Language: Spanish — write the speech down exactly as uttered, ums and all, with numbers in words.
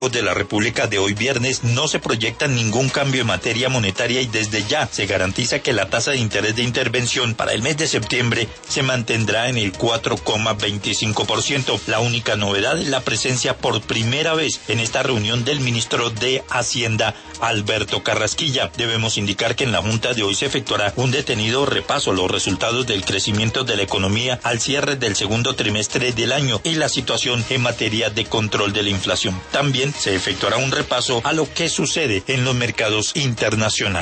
de la República de hoy viernes no se proyecta ningún cambio en materia monetaria y desde ya se garantiza que la tasa de interés de intervención para el mes de septiembre se mantendrá en el cuatro coma veinticinco por ciento. La única novedad es la presencia por primera vez en esta reunión del ministro de Hacienda, Alberto Carrasquilla. Debemos indicar que en la junta de hoy se efectuará un detenido repaso a los resultados del crecimiento de la economía al cierre del segundo trimestre del año y la situación en materia de control de la inflación. También se efectuará un repaso a lo que sucede en los mercados internacionales.